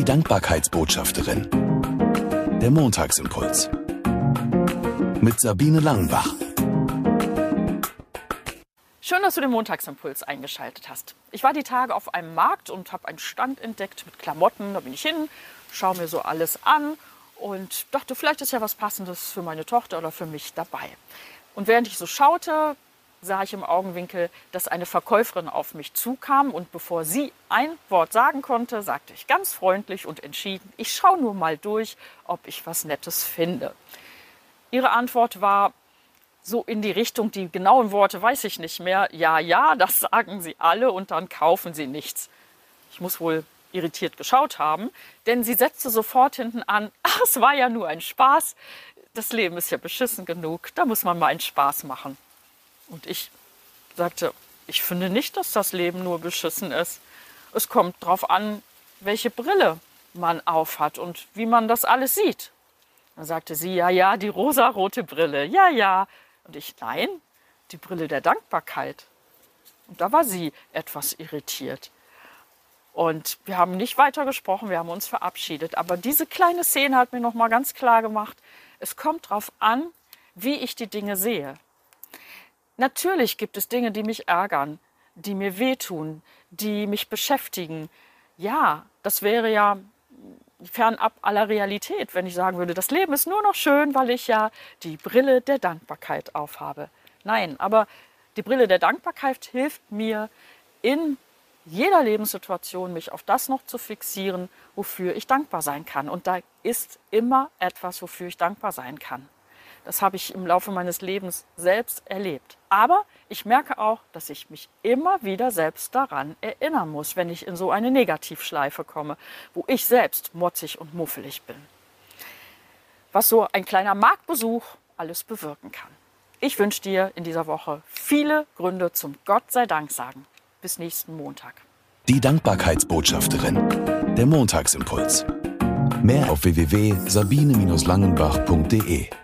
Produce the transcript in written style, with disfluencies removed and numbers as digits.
Die Dankbarkeitsbotschafterin. Der Montagsimpuls. Mit Sabine Langenbach. Schön, dass du den Montagsimpuls eingeschaltet hast. Ich war die Tage auf einem Markt und habe einen Stand entdeckt mit Klamotten. Da bin ich hin, schaue mir so alles an und dachte, vielleicht ist ja was Passendes für meine Tochter oder für mich dabei. Und während ich so schaute, sah ich im Augenwinkel, dass eine Verkäuferin auf mich zukam. Und bevor sie ein Wort sagen konnte, sagte ich ganz freundlich und entschieden, ich schaue nur mal durch, ob ich was Nettes finde. Ihre Antwort war so in die Richtung, die genauen Worte weiß ich nicht mehr. Ja, das sagen sie alle und dann kaufen sie nichts. Ich muss wohl irritiert geschaut haben, denn sie setzte sofort hinten an, ach, es war ja nur ein Spaß. Das Leben ist ja beschissen genug, da muss man mal einen Spaß machen. Und ich sagte, ich finde nicht, dass das Leben nur beschissen ist. Es kommt darauf an, welche Brille man aufhat und wie man das alles sieht. Dann sagte sie, ja, die rosarote Brille, ja. Und ich, nein, die Brille der Dankbarkeit. Und da war sie etwas irritiert. Und wir haben nicht weiter gesprochen, wir haben uns verabschiedet. Aber diese kleine Szene hat mir noch mal ganz klar gemacht, es kommt darauf an, wie ich die Dinge sehe. Natürlich gibt es Dinge, die mich ärgern, die mir wehtun, die mich beschäftigen. Ja, das wäre ja fernab aller Realität, wenn ich sagen würde, das Leben ist nur noch schön, weil ich ja die Brille der Dankbarkeit aufhabe. Nein, aber die Brille der Dankbarkeit hilft mir in jeder Lebenssituation, mich auf das noch zu fixieren, wofür ich dankbar sein kann. Und da ist immer etwas, wofür ich dankbar sein kann. Das habe ich im Laufe meines Lebens selbst erlebt. Aber ich merke auch, dass ich mich immer wieder selbst daran erinnern muss, wenn ich in so eine Negativschleife komme, wo ich selbst motzig und muffelig bin. Was so ein kleiner Marktbesuch alles bewirken kann. Ich wünsche dir in dieser Woche viele Gründe zum Gott sei Dank sagen. Bis nächsten Montag. Die Dankbarkeitsbotschafterin. Der Montagsimpuls. Mehr auf www.sabine-langenbach.de